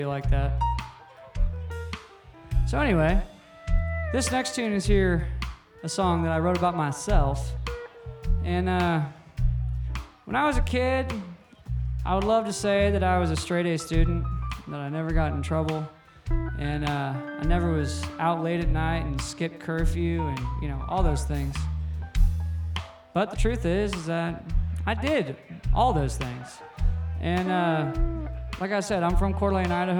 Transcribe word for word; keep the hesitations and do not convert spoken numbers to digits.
like that. So anyway, this next tune is here, a song that I wrote about myself. And uh, when I was a kid, I would love to say that I was a straight A student, that I never got in trouble, and uh, I never was out late at night and skipped curfew and, you know, all those things. But the truth is, is that I did all those things. And uh, like I said, I'm from Coeur d'Alene, Idaho.